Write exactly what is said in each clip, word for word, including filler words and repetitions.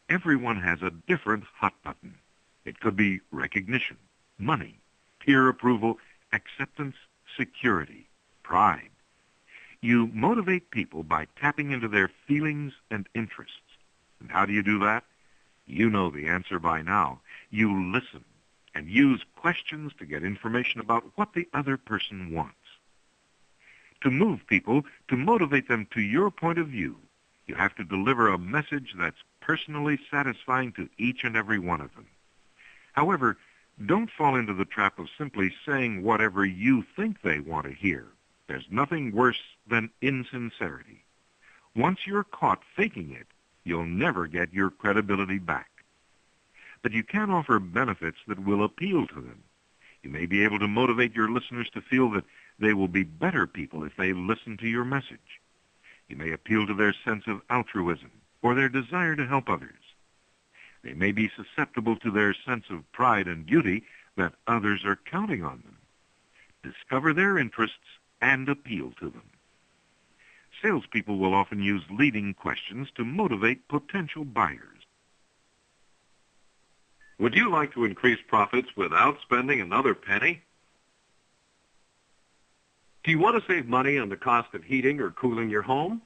Everyone has a different hot button. It could be recognition, money, peer approval, acceptance, security, pride. You motivate people by tapping into their feelings and interests. And how do you do that? You know the answer by now. You listen and use questions to get information about what the other person wants. To move people, to motivate them to your point of view, you have to deliver a message that's personally satisfying to each and every one of them. However, don't fall into the trap of simply saying whatever you think they want to hear. There's nothing worse than insincerity. Once you're caught faking it, you'll never get your credibility back. But you can offer benefits that will appeal to them. You may be able to motivate your listeners to feel that they will be better people if they listen to your message. You may appeal to their sense of altruism or their desire to help others. They may be susceptible to their sense of pride and beauty that others are counting on them. Discover their interests and appeal to them. Salespeople will often use leading questions to motivate potential buyers. Would you like to increase profits without spending another penny? Do you want to save money on the cost of heating or cooling your home?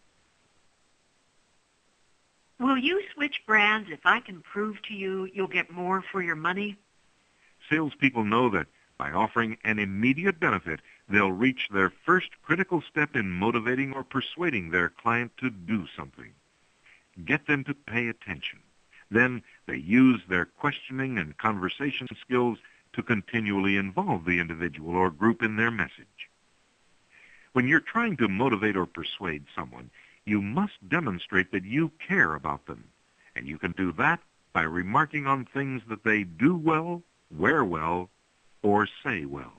Will you switch brands if I can prove to you you'll get more for your money? Salespeople know that by offering an immediate benefit, they'll reach their first critical step in motivating or persuading their client to do something. Get them to pay attention. Then they use their questioning and conversation skills to continually involve the individual or group in their message. When you're trying to motivate or persuade someone, you must demonstrate that you care about them, and you can do that by remarking on things that they do well, wear well, or say well.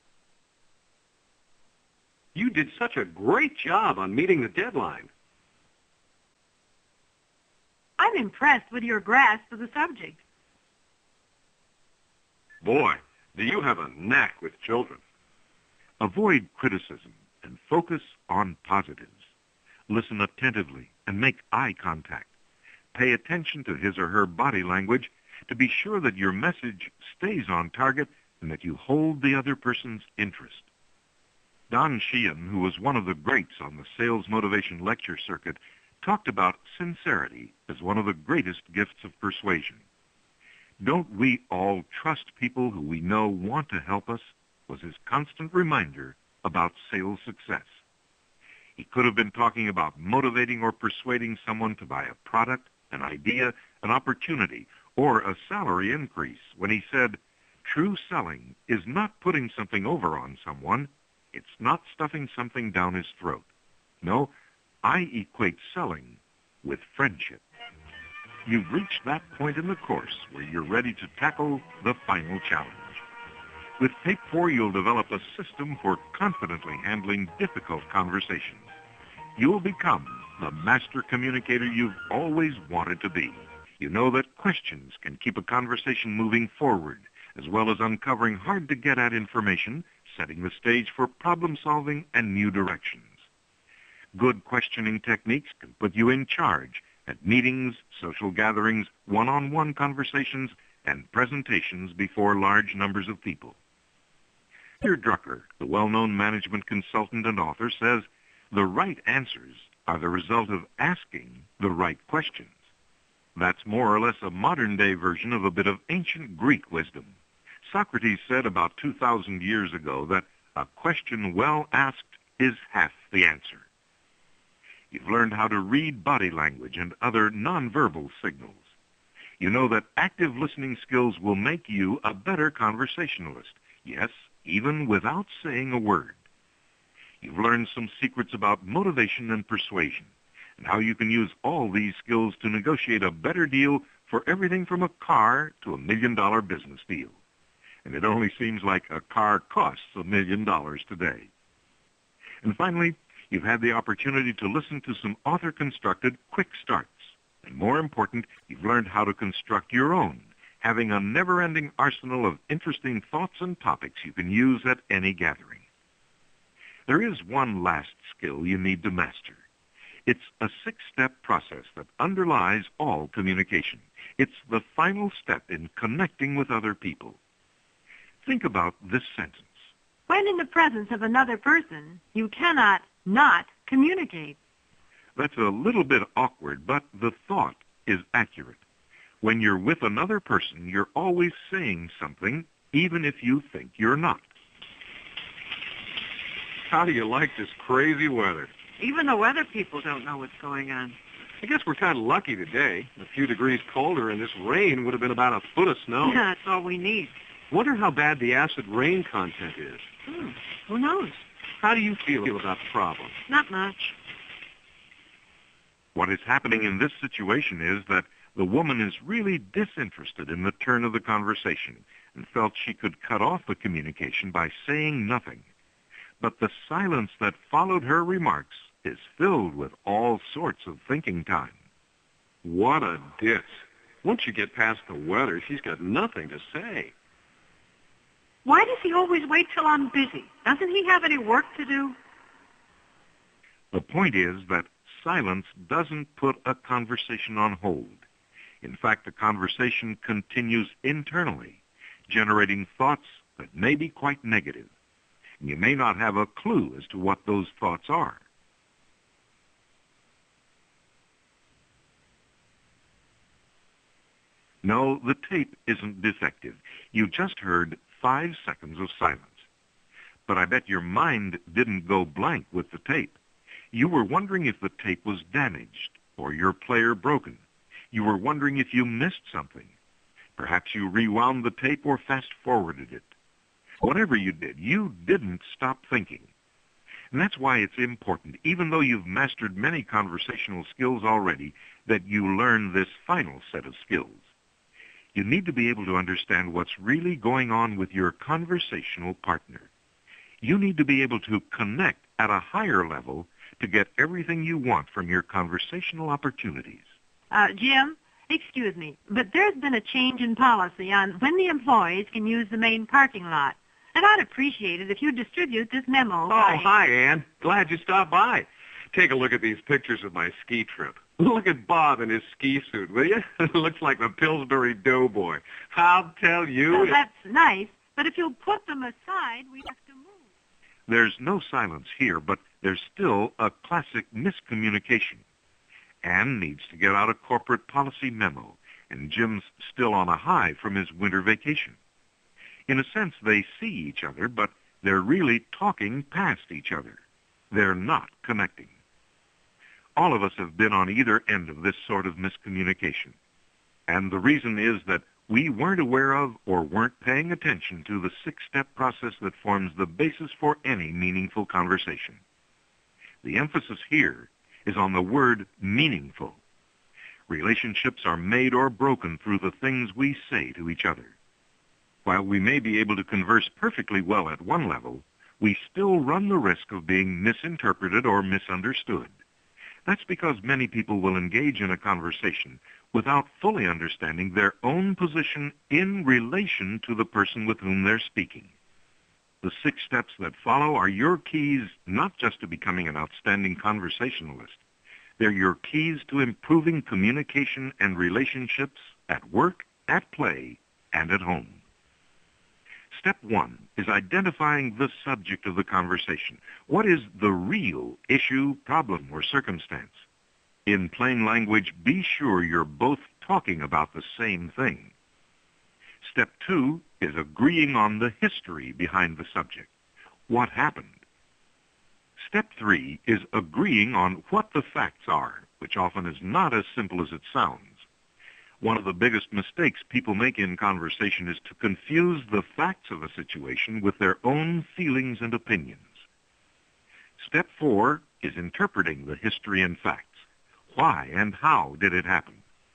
You did such a great job on meeting the deadline. I'm impressed with your grasp of the subject. Boy, do you have a knack with children. Avoid criticism and focus on positives. Listen attentively and make eye contact. Pay attention to his or her body language to be sure that your message stays on target and that you hold the other person's interest. Don Sheehan, who was one of the greats on the sales motivation lecture circuit, talked about sincerity as one of the greatest gifts of persuasion. Don't we all trust people who we know want to help us? Was his constant reminder about sales success. He could have been talking about motivating or persuading someone to buy a product, an idea, an opportunity, or a salary increase when he said, true selling is not putting something over on someone. It's not stuffing something down his throat. No, I equate selling with friendship. You've reached that point in the course where you're ready to tackle the final challenge. With Tape four, you'll develop a system for confidently handling difficult conversations. You'll become the master communicator you've always wanted to be. You know that questions can keep a conversation moving forward, as well as uncovering hard-to-get-at information, setting the stage for problem-solving and new directions. Good questioning techniques can put you in charge at meetings, social gatherings, one-on-one conversations, and presentations before large numbers of people. Peter Drucker, the well-known management consultant and author, says, the right answers are the result of asking the right questions. That's more or less a modern-day version of a bit of ancient Greek wisdom. Socrates said about two thousand years ago that a question well asked is half the answer. You've learned how to read body language and other nonverbal signals. You know that active listening skills will make you a better conversationalist. Yes, even without saying a word. You've learned some secrets about motivation and persuasion, and how you can use all these skills to negotiate a better deal for everything from a car to a million-dollar business deal. And it only seems like a car costs a million dollars today. And finally, you've had the opportunity to listen to some author-constructed quick starts. And more important, you've learned how to construct your own, having a never-ending arsenal of interesting thoughts and topics you can use at any gathering. There is one last skill you need to master. It's a six-step process that underlies all communication. It's the final step in connecting with other people. Think about this sentence. When in the presence of another person, you cannot not communicate. That's a little bit awkward, but the thought is accurate. When you're with another person, you're always saying something, even if you think you're not. How do you like this crazy weather? Even the weather people don't know what's going on. I guess we're kind of lucky today. A few degrees colder, and this rain would have been about a foot of snow. Yeah, that's all we need. Wonder how bad the acid rain content is. Hmm, who knows? How do you feel about the problem? Not much. What is happening in this situation is that the woman is really disinterested in the turn of the conversation and felt she could cut off the communication by saying nothing. But the silence that followed her remarks is filled with all sorts of thinking time. What a diss. Once you get past the weather, she's got nothing to say. Why does he always wait till I'm busy? Doesn't he have any work to do? The point is that silence doesn't put a conversation on hold. In fact, the conversation continues internally, generating thoughts that may be quite negative. You may not have a clue as to what those thoughts are. No, the tape isn't defective. You just heard five seconds of silence. But I bet your mind didn't go blank with the tape. You were wondering if the tape was damaged or your player broken. You were wondering if you missed something. Perhaps you rewound the tape or fast-forwarded it. Whatever you did, you didn't stop thinking. And that's why it's important, even though you've mastered many conversational skills already, that you learn this final set of skills. You need to be able to understand what's really going on with your conversational partner. You need to be able to connect at a higher level to get everything you want from your conversational opportunities. Uh, Jim, excuse me, but there's been a change in policy on when the employees can use the main parking lot. And I'd appreciate it if you distribute this memo. Oh, by... hi, Ann. Glad you stopped by. Take a look at these pictures of my ski trip. Look at Bob in his ski suit, will you? Looks like the Pillsbury Doughboy. I'll tell you. Well, it- that's nice, but if you'll put them aside, we have to move. There's no silence here, but there's still a classic miscommunication. Ann needs to get out a corporate policy memo, and Jim's still on a high from his winter vacation. In a sense, they see each other, but they're really talking past each other. They're not connecting. All of us have been on either end of this sort of miscommunication. And the reason is that we weren't aware of or weren't paying attention to the six-step process that forms the basis for any meaningful conversation. The emphasis here is on the word meaningful. Relationships are made or broken through the things we say to each other. While we may be able to converse perfectly well at one level, we still run the risk of being misinterpreted or misunderstood. That's because many people will engage in a conversation without fully understanding their own position in relation to the person with whom they're speaking. The six steps that follow are your keys not just to becoming an outstanding conversationalist. They're your keys to improving communication and relationships at work, at play, and at home. Step one is identifying the subject of the conversation. What is the real issue, problem, or circumstance? In plain language, be sure you're both talking about the same thing. Step two is agreeing on the history behind the subject. What happened? Step three is agreeing on what the facts are, which often is not as simple as it sounds. One of the biggest mistakes people make in conversation is to confuse the facts of a situation with their own feelings and opinions. Step four is interpreting the history and facts. Why and how did it happen?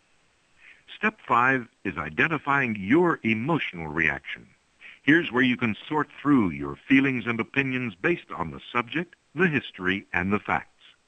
Step five is identifying your emotional reaction. Here's where you can sort through your feelings and opinions based on the subject, the history, and the facts.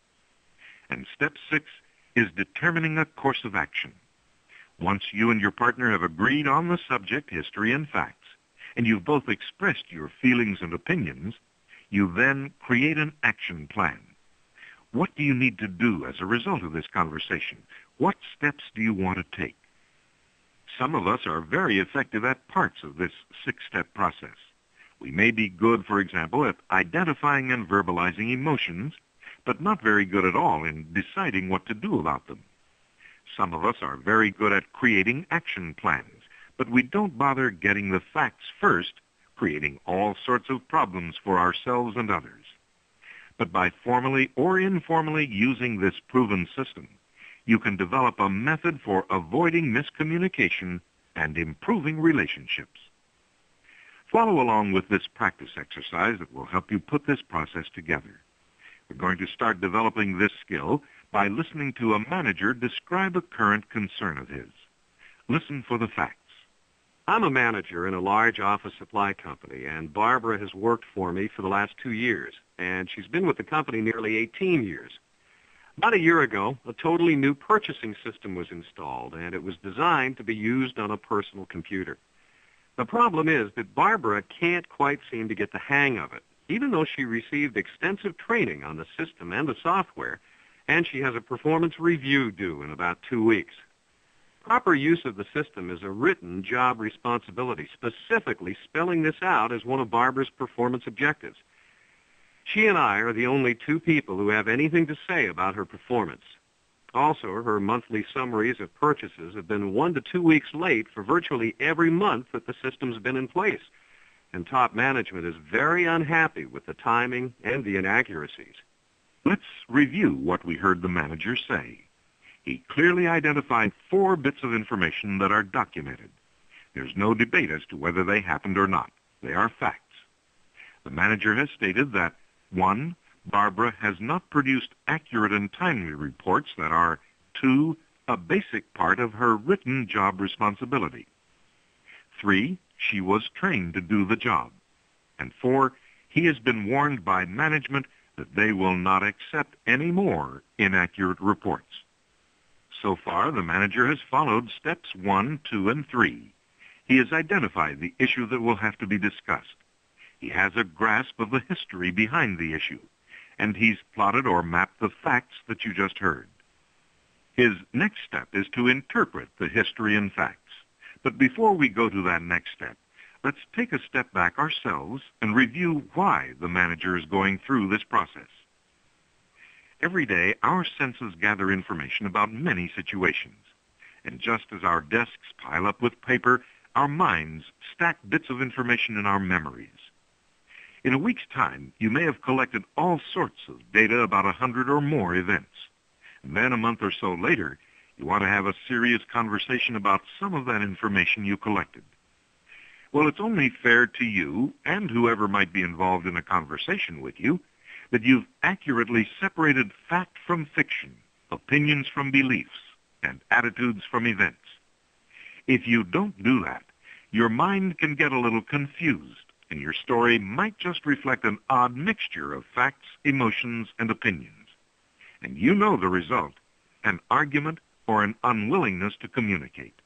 And step six is determining a course of action. Once you and your partner have agreed on the subject, history, and facts, and you've both expressed your feelings and opinions, you then create an action plan. What do you need to do as a result of this conversation? What steps do you want to take? Some of us are very effective at parts of this six-step process. We may be good, for example, at identifying and verbalizing emotions, but not very good at all in deciding what to do about them. Some of us are very good at creating action plans, but we don't bother getting the facts first, creating all sorts of problems for ourselves and others. But by formally or informally using this proven system, you can develop a method for avoiding miscommunication and improving relationships. Follow along with this practice exercise that will help you put this process together. We're going to start developing this skill by listening to a manager describe a current concern of his. Listen for the facts. I'm a manager in a large office supply company, and Barbara has worked for me for the last two years, and she's been with the company nearly eighteen years. About a year ago, a totally new purchasing system was installed, and it was designed to be used on a personal computer. The problem is that Barbara can't quite seem to get the hang of it, even though she received extensive training on the system and the software, and she has a performance review due in about two weeks. Proper use of the system is a written job responsibility, specifically spelling this out as one of Barbara's performance objectives. She and I are the only two people who have anything to say about her performance. Also, her monthly summaries of purchases have been one to two weeks late for virtually every month that the system's been in place, and top management is very unhappy with the timing and the inaccuracies. Let's review what we heard the manager say. He clearly identified four bits of information that are documented. There's no debate as to whether they happened or not. They are facts. The manager has stated that, one, Barbara has not produced accurate and timely reports that are, two, a basic part of her written job responsibility. Three, she was trained to do the job. And four, he has been warned by management that they will not accept any more inaccurate reports. So far, the manager has followed steps one, two, and three. He has identified the issue that will have to be discussed. He has a grasp of the history behind the issue, and he's plotted or mapped the facts that you just heard. His next step is to interpret the history and facts. But before we go to that next step, let's take a step back ourselves and review why the manager is going through this process. Every day, our senses gather information about many situations. And just as our desks pile up with paper, our minds stack bits of information in our memories. In a week's time, you may have collected all sorts of data about a hundred or more events. And then a month or so later, you want to have a serious conversation about some of that information you collected. Well, it's only fair to you and whoever might be involved in a conversation with you that you've accurately separated fact from fiction, opinions from beliefs, and attitudes from events. If you don't do that, your mind can get a little confused, and your story might just reflect an odd mixture of facts, emotions, and opinions. And you know the result, an argument or an unwillingness to communicate.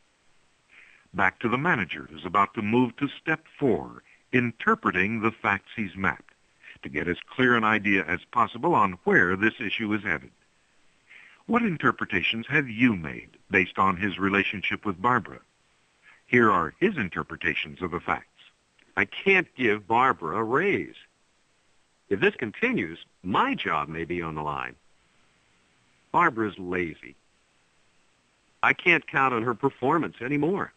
Back to the manager who's about to move to step four, interpreting the facts he's mapped, to get as clear an idea as possible on where this issue is headed. What interpretations have you made based on his relationship with Barbara? Here are his interpretations of the facts. I can't give Barbara a raise. If this continues, my job may be on the line. Barbara's lazy. I can't count on her performance anymore.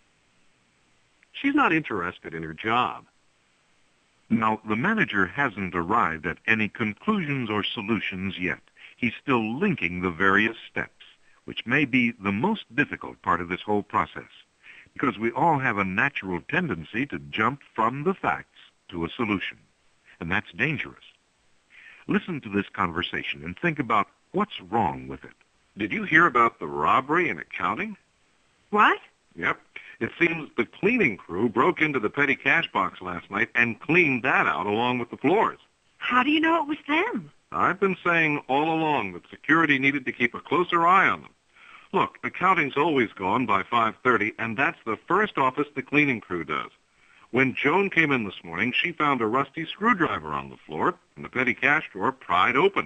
She's not interested in her job. Now, the manager hasn't arrived at any conclusions or solutions yet. He's still linking the various steps, which may be the most difficult part of this whole process, because we all have a natural tendency to jump from the facts to a solution, and that's dangerous. Listen to this conversation and think about what's wrong with it. Did you hear about the robbery in accounting? What? Yep. It seems the cleaning crew broke into the petty cash box last night and cleaned that out along with the floors. How do you know it was them? I've been saying all along that security needed to keep a closer eye on them. Look, accounting's always gone by five thirty, and that's the first office the cleaning crew does. When Joan came in this morning, she found a rusty screwdriver on the floor and the petty cash drawer pried open.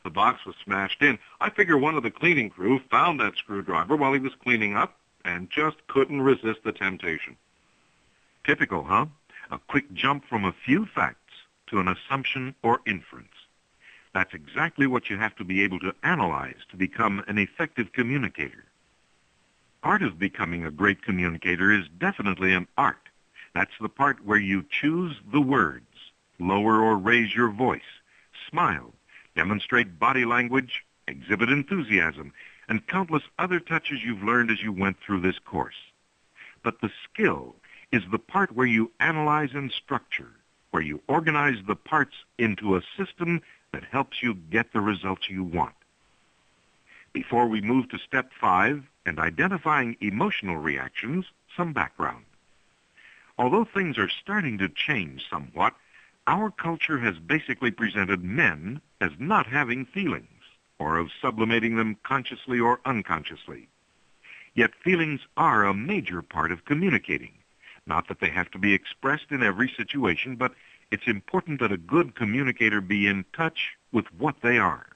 The box was smashed in. I figure one of the cleaning crew found that screwdriver while he was cleaning up and just couldn't resist the temptation. Typical, huh? A quick jump from a few facts to an assumption or inference. That's exactly what you have to be able to analyze to become an effective communicator. Part of becoming a great communicator is definitely an art. That's the part where you choose the words, lower or raise your voice, smile, demonstrate body language, exhibit enthusiasm, and countless other touches you've learned as you went through this course. But the skill is the part where you analyze and structure, where you organize the parts into a system that helps you get the results you want. Before we move to step five and identifying emotional reactions, some background. Although things are starting to change somewhat, our culture has basically presented men as not having feelings, or of sublimating them consciously or unconsciously. Yet feelings are a major part of communicating. Not that they have to be expressed in every situation, but it's important that a good communicator be in touch with what they are.